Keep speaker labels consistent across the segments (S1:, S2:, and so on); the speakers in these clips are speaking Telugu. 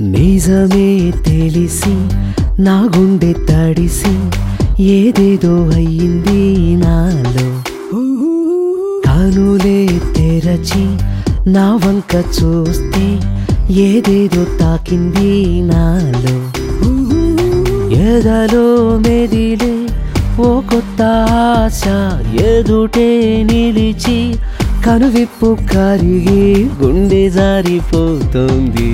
S1: నిజమే తెలిసి నా గుండె తడిసి ఏదేదో అయ్యింది నాలో. కనులే తెరచి నా వంక చూస్తే ఏదేదో తాకింది నాలో. ఎదలో మెదిలే ఓ కొత్త ఆశ ఎదుటే నిలిచి కనువిప్పు కరిగి గుండె జారిపోతుంది.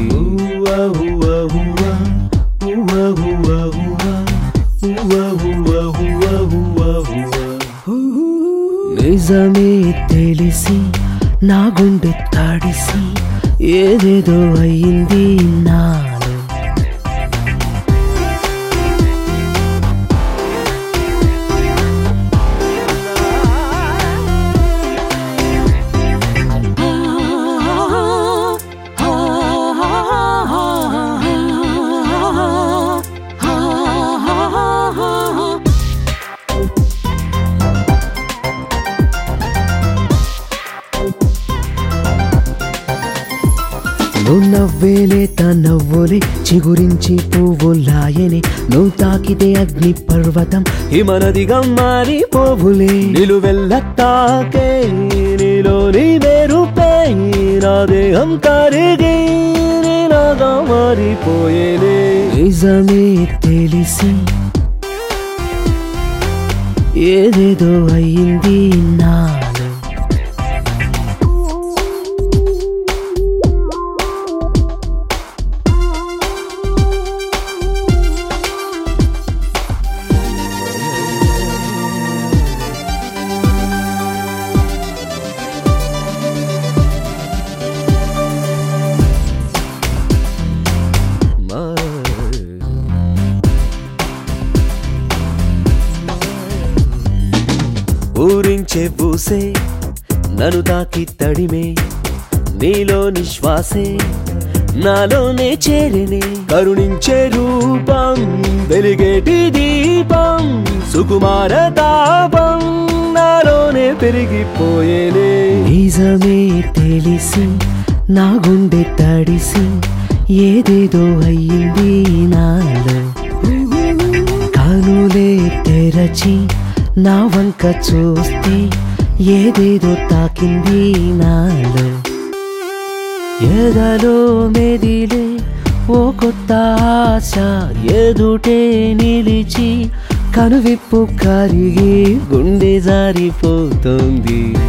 S1: నిజమే తెలిసి నా గుండె తడిసి ఏదేదో అయ్యింది నాలో. నువ్వు నవ్వేలే నవ్వులే చిగురించి పువ్వులాయనే. నువ్వు తాకితే అగ్ని పర్వతం హిమనదిగా మారిపోవులే. నిలువెల్ల తాకే నీలోని మెరుపే నా దేహం కరిగి నీలాగా మారిపోయేనే. నిజమే తెలిసి ఏదేదో అయ్యింది నాలో. ఊరించే పూసే నన్ను తాకి తడిమే నీలో నిశ్వాసే నాలోనే చేరినే. కరుణించే రూపం వెలిగేటి దీపం సుకుమార తాపం నాలోనే పెరిగిపోయేనే. నిజమే తెలిసి నా గుండె తడిసి ఏదేదో అయ్యింది నాలో. కనులే తెరచి నా వంక చూస్తే ఏదేదో తాకింది నాలో. ఎదలో మెదిలే ఓ కొత్త ఆశ ఎదుటే నిలిచి కనువిప్పు కరిగి గుండె జారిపోతుంది.